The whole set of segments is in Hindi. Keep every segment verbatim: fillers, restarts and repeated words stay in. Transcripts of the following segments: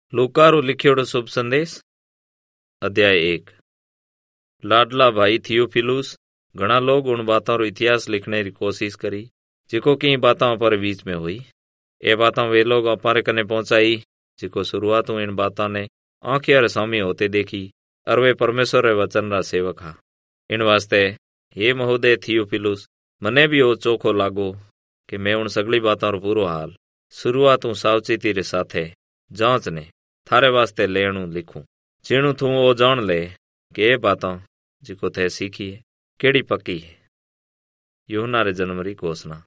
लूकारू लिखियोड़ो शुभ संदेश अध्याय एक। लाडला भाई थियोफिलुस घणा लोग उन बातों रो इतिहास लिखने की कोशिश करी जिको की बातों पर बीच में हुई। ये बातों वे लोग अपारे कने पहुंचाई जिको शुरुआत इन बातों ने आंखिया रे सामी होते देखी और वे परमेश्वर रे वचन रा सेवक हा। इन वास्ते हे महोदय थियोफिलुस, मने भी ओ चोखो लागो कि मैं उन सगली बातों रो पूरो हाल शुरुआत सावचेती रे साथे जांच ने थारे वास्ते लेणु लिखूं, जीणु तू ओ जान ले कि ये बातों जिको थे सीखी है केड़ी पक्की है। यूहन्ना रे जन्म री घोषणा।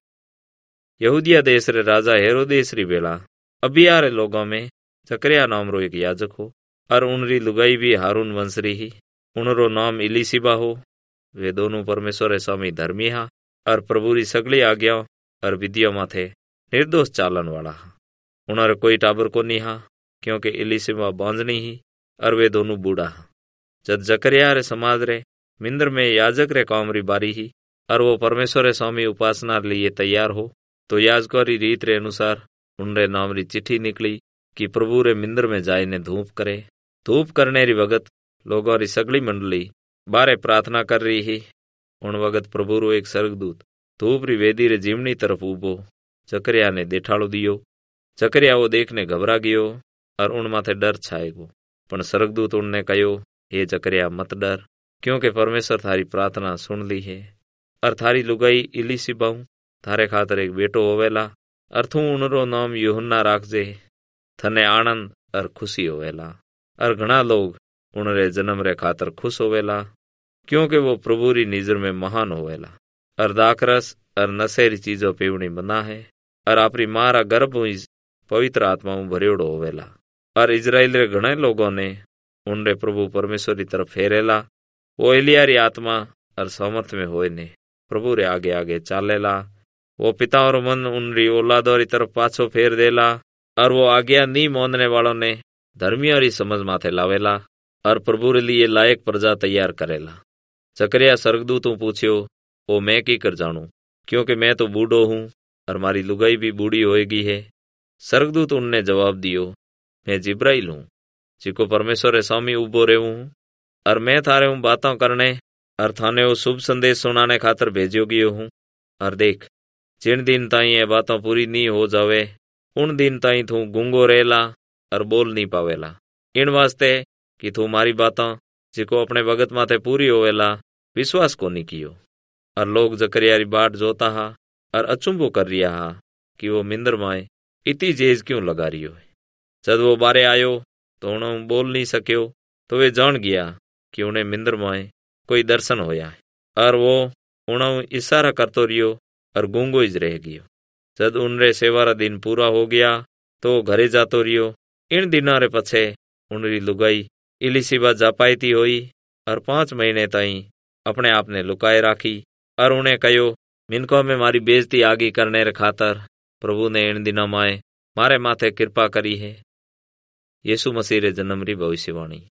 यहूदिया देश रे राजा हेरोदेस री बेला अबिया रे लोगों में जकरिया नाम रो एक याजक हो और उनरी लुगाई भी हारून वंशरी ही। उनरो नाम इलिशिबा हो। वे दोनों परमेश्वर रे स्वामी धर्मी हा और प्रभु री सगली आज्ञा और विधियों माथे निर्दोष चालन वाला हा। उनर कोई टाबर को नहीं हा क्योंकि इलिशिबा बांझनी ही और वे दोनों बूढ़ा हा। जद जकरिया रे समाज रे मिंदर में याजक रे काम री बारी ही और वो परमेश्वर रे स्वामी उपासना लिए तैयार हो तो याजकों री रीत रे अनुसार उनरे नाम री चिट्ठी निकली कि प्रभु रे मिंदर में जाए ने धूप करे। धूप करने री वगत लोगों री सगली मंडली बारे प्रार्थना कर रही ही। उन वगत प्रभु रो एक स्वर्गदूत धूप री वेदी रे जीमनी तरफ उबो जकरिया ने देठाड़ो दियो। जकरिया वो देखने घबरा गयो और उन माथे डर छाएगो। पण स्वर्गदूत उनने कहो, हे जकरिया मत डर, क्योंकि परमेश्वर थारी प्रार्थना सुन ली है और थारी लुगाई इलिशिबाऊ थारे खातर एक बेटो होवेला और तू उनरो नाम यूहन्ना राखजे। थने आनंद और खुशी होवेला और घणा लोग उनरे जन्म रे खातर खुश होवेला क्योंकि वो प्रभु री निजर में महान होवेला और दाखरस और नशेरी चीजों पीवनी बना है और आपरी माँ रा गर्भ हुई पवित्र आत्माओं भरियोड़ो होवेला। और इजराइल रे घणे लोगों ने उनरे प्रभु परमेश्वर की तरफ फेरेला। वो एलिया री आत्मा और सामर्थ में होए ने प्रभु रे आगे आगे चालेला। वो पिता और मन उनरी औलादों री तरफ पाछो फेर देला और वो आज्ञा नी मोनने वालों ने धर्मियों री समझ माथे लावेला और प्रभु रे लिए लायक प्रजा तैयार करेला। जकरिया स्वर्गदूतों पूछ्यो, ओ मैं की कर जानू, क्योंकि मैं तो बूढ़ो हूँ और मारी लुगाई भी बूढ़ी होएगी है। स्वर्गदूत उनने जवाब दियो, मैं जिब्राइल हूँ जिको परमेश्वर रे स्वामी उबो रेहू हूँ और मैं थारे हूँ बातों करने और थाने वो शुभ संदेश सुनाने खातर भेजो गयो हूँ। और देख, जिन दिन ताई ये बातों पूरी नहीं हो जावे उन दिन ताई तू गूंगो रहेला और बोल नहीं पावेला। इन वास्ते कि तू मारी बातों जिको अपने भगत माथे पूरी होवेला विश्वास को नहीं कियो। और लोग जकरिया री बाट जोता हा और अचुंबो कर रिया हा कि वो मिंदर माए इतनी जेज क्यों लगा रियो है। जब वो बारे आयो तो उन्हें बोल नहीं सक्यो तो वे जान गया कि उन्हें मिंदर माए कोई दर्शन होया है और वो उन्हें इशारा करतो रियो और गूंगो ही रह गयो। जब उनरे सेवारा दिन पूरा हो गया तो घरे जातो रियो। इन दिनों रे पछे उनरी लुगाई इलिशिबा जापायती हुई और पांच महीने ताई अपने आप ने लुकाए राखी और उन्हें कहो, मिनको में मारी बेइज्जती आगी करने रे खातर प्रभु ने इन दिनों माए मारे माथे कृपा करी है। यीशु मसीह रे जन्म री भविष्यवाणी।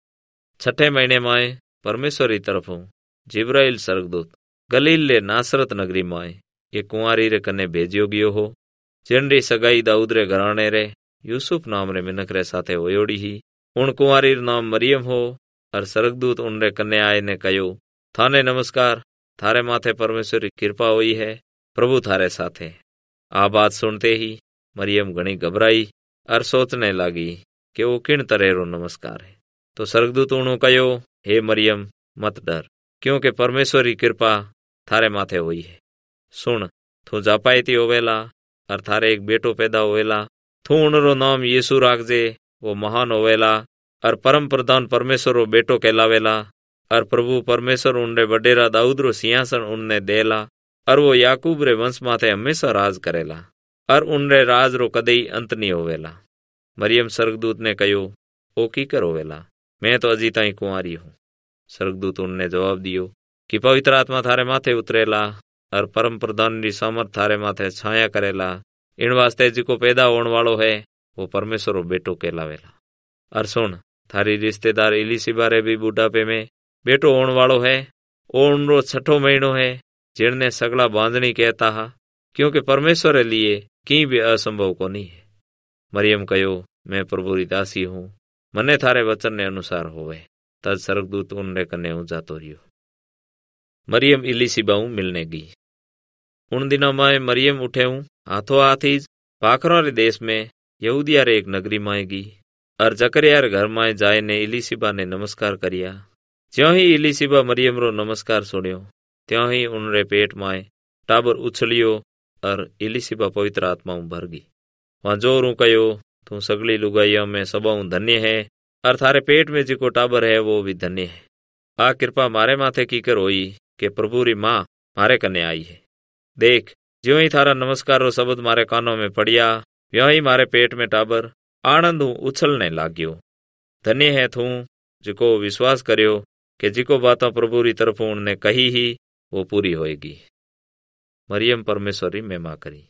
छठे महीने माए परमेश्वर की तरफों जिब्राइल स्वर्गदूत गलील ले नासरत नगरी माए ये कुंवारी रे कने भेजियो गयो हो जिन री सगाई दाऊद रे घराने रे यूसुफ नाम रे मिनक रे साथे होयोड़ी ही। उन कुंवारी रो नाम मरियम हो और स्वर्गदूत उन रे कने आए ने कहो, थाने नमस्कार, थारे माथे परमेश्वर की कृपा हुई है, प्रभु थारे साथे। आ बात सुनते ही मरियम घणी घबराई और सोचने लगी कि वो किन तरह रो नमस्कार है। तो स्वर्गदूत उन्हों कहो, हे मरियम मत डर, क्योंकि परमेश्वर की कृपा थारे माथे हुई है। सुन, तू जापायती होवेला और थारे एक बेटो पैदा होवेला। तू उनरो नाम यीशु राखजे। वो महान होवेला और परम प्रधान परमेश्वर रो बेटो कहलावेला और प्रभु परमेश्वर उनरे वडेरा दाऊद रो सिंहासन उनने देला और वो याकूब रे वंश माथे हमेशा राज करेला और उनरे राज रो कदई अंत नहीं होवेला। मरियम स्वर्गदूत ने कहो, ओ की कर होवेला, मैं तो अजी ताई कुंवारी हूँ। स्वर्गदूत उनने जवाब दियो कि पवित्र आत्मा थारे माथे उतरेला और परम प्रधान री सामर्थ थारे माथे छाया करेला। इन वास्ते जिको पैदा होने वालो है वो परमेश्वर रो बेटो कहलावेला। और सुन, थारी रिश्तेदार इलिशिबा रे भी बुढ़ापे में बेटो होने वालो है। ओ उनरो छठो महीनो है जिनने सगला बांधनी कहता हा, क्योंकि परमेश्वर रे लिए की भी असंभव को नहीं है। मरियम कहो, मैं प्रभु री दासी हूँ, मने थारे वचन ने अनुसार होवे। तद स्वर्गदूत उनरे कने जातो रहियो। मरियम इलीसिबाऊ मिलने गई। उन दिनों में मरियम उठे हूँ हाथों हाथ ही पाखरों रे देश में यहूदिया रे एक नगरी माए गई, और जकरिया रे घर माए जाए ने इलीसिबा ने नमस्कार करिया। ज्यों ही इलीसिबा मरियम रो नमस्कार सुनियो, त्यों ही उनरे पेट माए टाबर उछलियो, और इलीसिबा पवित्र आत्मा भर गई। वहां जोरू कहो, तू सगली लुगाइयों में सबऊ धन्य है, और थारे पेट में जिको टाबर है वो भी धन्य है। आ कृपा मारे माथे कीकर होई कि प्रभु री माँ मारे कने आई है। देख, ज्यों ही थारा नमस्कार रो शब्द मारे कानों में पड़िया, व्यों ही मारे पेट में टाबर आनंद उछलने लाग्यो। धन्य है तू जिको विश्वास करियो कि जिको बातों प्रभु री तरफ उनने कही ही वो पूरी होएगी। मरियम परमेश्वर री महिमा करी।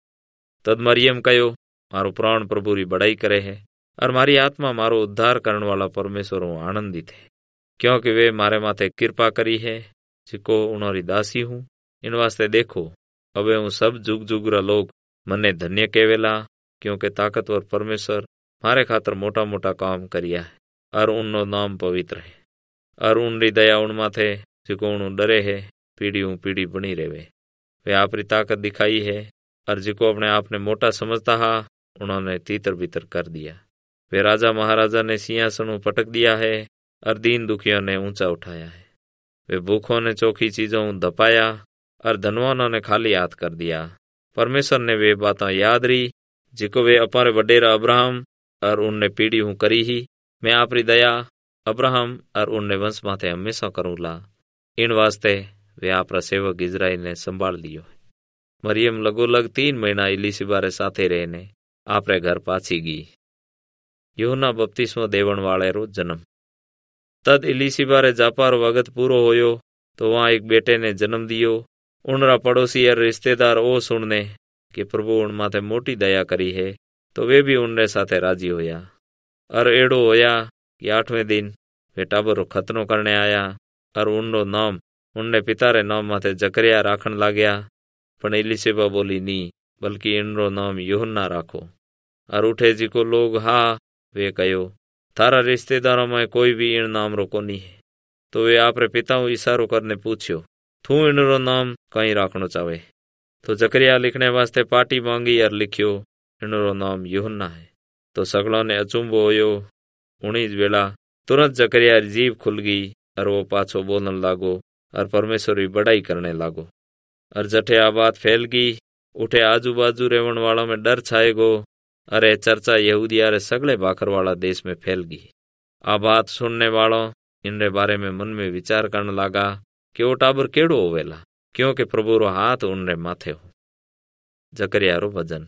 तद मरियम कहो, मारो प्राण प्रभु री बड़ाई करे है, और मारी आत्मा मारो उद्धार करने वाला परमेश्वर आनंदित है, क्योंकि वे मारे माथे कृपा करी है, जिको उनरी दासी हूँ। इन वास्ते देखो, अबे हूँ सब जुग जुग रा लोग मने धन्य केवेला, क्योंकि ताकतवर परमेश्वर मारे खातर मोटा मोटा काम करिया है, और उननो नाम पवित्र है, और उनरी दया उन माथे जिको उन डरे है पीढ़ी ऊ पीढ़ी बनी रेवे। वे आपरी ताकत दिखाई है, और जिको अपने आप ने मोटा समझता हा उन्होंने तीतर बीतर कर दिया। वे राजा महाराजा ने सिंहासन पटक दिया है, और दीन दुखियों ने ऊंचा उठाया है। वे भूखों ने चोखी चीजों दपाया, और धनवानों ने खाली हाथ कर दिया। परमेश्वर ने वे बातें याद रही जिको वे अपारे वडेरा अब्राहम और उनने पीढ़ी हूँ करी ही। मैं आपरी दया अब्राहम और उनने वंश माथे हमेशा करूँला। इन वास्ते वे आपरा सेवक इजराइल ने संभाल लियो। मरियम लगोलग तीन महीना इलीसिबा रे साथे रहने आपरे घर पाछी गई। यूहन्ना बपतिस्मो देवण वाले रो जन्म। तद इलीसिबा रे जापा रो वगत पूरो होयो तो वहां एक बेटे ने जन्म दियो। उनरा पड़ोसी और रिश्तेदार ओ सुनने कि प्रभु उन माथे मोटी दया करी है, तो वे भी उनरे साथे राजी होया। और एड़ो होया कि आठवें दिन वे टाबर रो खतनो करने आया, और उनरो नाम उनने पिता रे नाम माथे जकरिया राखण लाग्या। पण इलीसिबा बोली नी, बल्कि इनरो नाम यूहन्ना राखो। और उठे जिको लोग हा वे कहो, थारा रिश्तेदारों में कोई भी इन नाम रो कोनी है। तो वे आपरे पिता इशारो करने पूछ्यो, थू इनरो नाम कहीं राखणो चाहे। तो जकरिया लिखने वास्ते पाटी मांगी और लिखियो, इनरो नाम यूहन्ना है। तो सगलों ने अचुंबो होयो। उन्हीं वेला तुरंत जकरिया री जीभ खुल गई, और वो पाछो बोलन लागो और परमेश्वर की बड़ाई करने लागो। और जठे आ बात फैल गई, उठे आजू बाजू रेवण वालों में डर छाए गो। अरे चर्चा यहूदिया रे सगले बाखर वाला देश में फैल गई। आ बात सुनने वालों इनरे बारे में मन में विचार करने लगा कि वो टाबर केड़ो होवेला, क्योंकि प्रभु रो हाथ उनरे माथे हो। जकरिया रो भजन।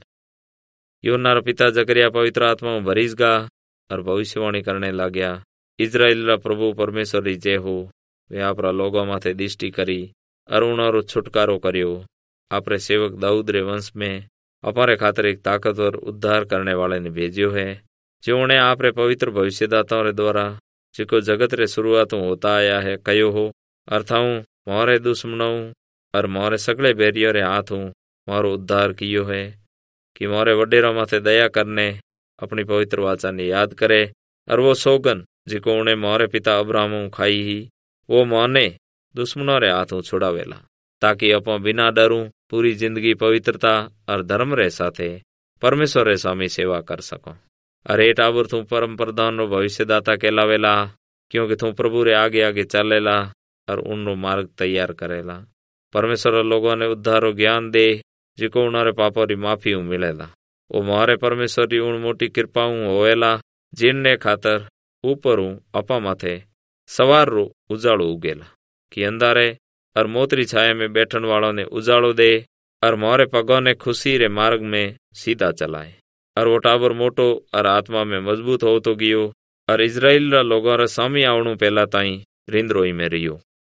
यूहन्ना रो पिता जकरिया पवित्र आत्मा में भरीस गा और भविष्यवाणी करने लाग्या, इजराइल रा प्रभु परमेश्वर री जय हो। वे आपरा लोगों माथे दृष्टि करी और उनारो छुटकारो कर्यो। आपरे सेवक दाऊद रे वंश में अपारे खातर एक ताकतवर उद्धार करने वाले ने भेजियो है, जो उन्हें आपरे पवित्र भविष्यदाताओं रे द्वारा जिको जगत रे शुरुआत होता आया है कयो हो। अर्थाऊं मोरे दुश्मनों और मोरे सगले बैरियों रे हाथों मारो उद्धार कियो है, कि मोरे वडेरों माथे दया करने अपनी पवित्र वाचा ने याद करे। और वो सौगन जिको उन्हें मोरे पिता अब्राहम खाई ही, वो मोने दुश्मनों रे हाथों छुड़ावेला, ताकि अपो बिना डरूं पूरी जिंदगी पवित्रता और धर्म रे साथे परमेश्वर रे स्वामी सेवा कर सको। अरे टाबर तू परम प्रधान रो भविष्यदाता कहलावेला, क्योंकि तू प्रभु रे आगे आगे चलेला और उनरो मार्ग तैयार करेला। परमेश्वर लोगों ने उद्धार रो ज्ञान दे, जिको उनारे पापों री माफी मिलेला। वो मारे परमेश्वर री उन मोटी कृपाऊं होएला, जिनने खातर ऊपरू अपा माथे सवार रो उजाड़ो उगेला, कि अंधारे और मोतरी छाया में बैठन वालों ने उजाड़ो दे, और मोरे पगों ने खुशी रे मार्ग में सीधा चलाए। और वो टाबर मोटो और आत्मा में मजबूत हो तो गियो, और इजराइल रा लोगों रा सामी आवणु पहला ताई रिंद रोई में रियो।